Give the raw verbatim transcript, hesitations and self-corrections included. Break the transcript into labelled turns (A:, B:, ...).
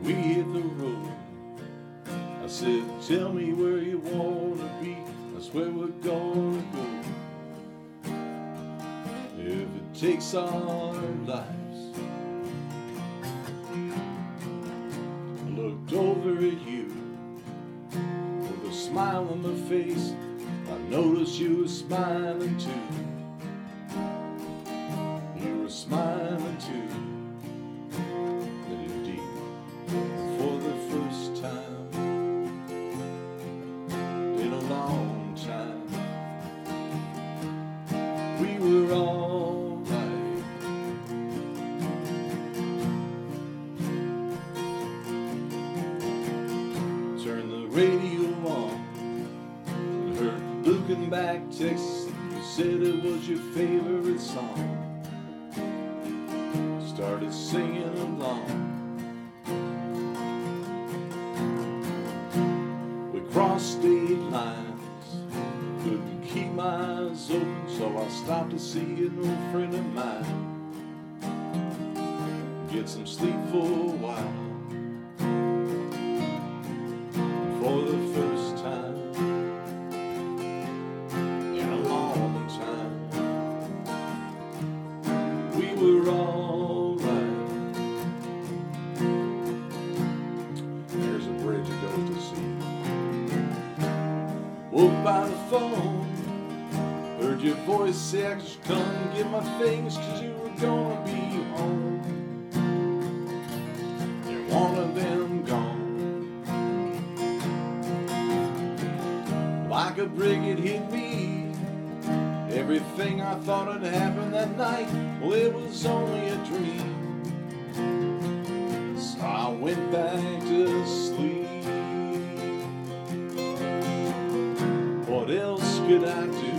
A: we hit the road. I said, tell me where you wanna be, that's where we're gonna go. If it takes our lives. I looked over at you with a smile on my face. I noticed you were smiling too. You were smiling too. Then deep, for the first time in a long time, we were all right. Turn the radio on. Heard looking back text, you said it was your favorite song. Started singing along. We crossed state lines, couldn't keep my eyes open, so I stopped to see an old friend of mine. Get some sleep for a while. For the first time we're all right. There's a bridge that goes to sea. Woke by the phone, heard your voice say I should come get my things, cause you were gonna be home. You're one of them gone. Like a brick it hit me. Everything I thought had happened that night, well, it was only a dream. So I went back to sleep. What else could I do?